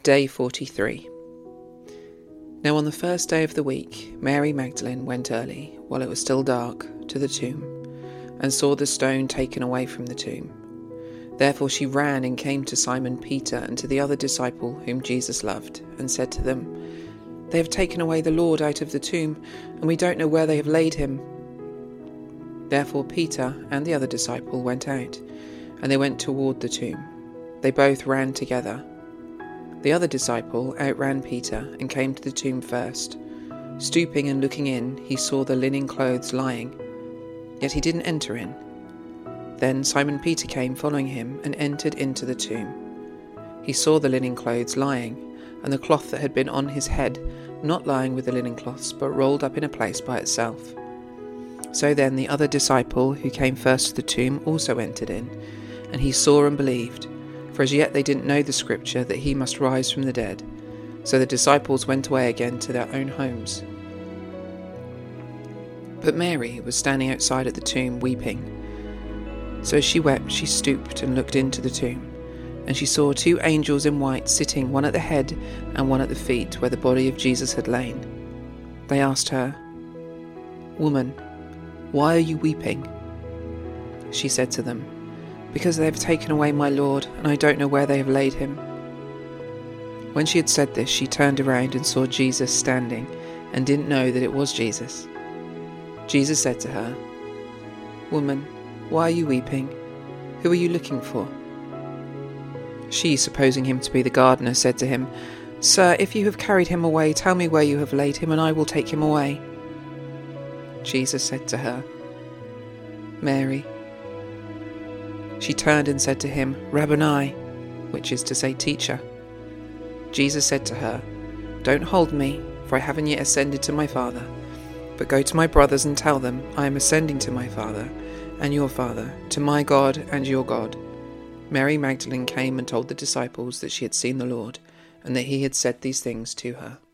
Day 43. Now on the first day of the week, Mary Magdalene went early, while it was still dark, to the tomb, and saw the stone taken away from the tomb. Therefore she ran and came to Simon Peter and to the other disciple whom Jesus loved, and said to them, "They have taken away the Lord out of the tomb, and we don't know where they have laid him." Therefore Peter and the other disciple went out, and they went toward the tomb. They both ran together. The other disciple outran Peter and came to the tomb first. Stooping and looking in, he saw the linen clothes lying, yet he didn't enter in. Then Simon Peter came following him and entered into the tomb. He saw the linen clothes lying, and the cloth that had been on his head, not lying with the linen cloths, but rolled up in a place by itself. So then the other disciple who came first to the tomb also entered in, and he saw and believed. For as yet they didn't know the scripture that he must rise from the dead. So the disciples went away again to their own homes. But Mary was standing outside at the tomb weeping. So as she wept, she stooped and looked into the tomb. And she saw two angels in white sitting, one at the head and one at the feet, where the body of Jesus had lain. They asked her, "Woman, why are you weeping?" She said to them, "Because they have taken away my Lord, and I don't know where they have laid him." When she had said this, she turned around and saw Jesus standing, and didn't know that it was Jesus. Jesus said to her, "Woman, why are you weeping? Who are you looking for?" She, supposing him to be the gardener, said to him, "Sir, if you have carried him away, tell me where you have laid him, and I will take him away." Jesus said to her, "Mary." She turned and said to him, "Rabboni," which is to say, Teacher. Jesus said to her, "Don't hold me, for I haven't yet ascended to my Father. But go to my brothers and tell them, I am ascending to my Father and your Father, to my God and your God." Mary Magdalene came and told the disciples that she had seen the Lord, and that he had said these things to her.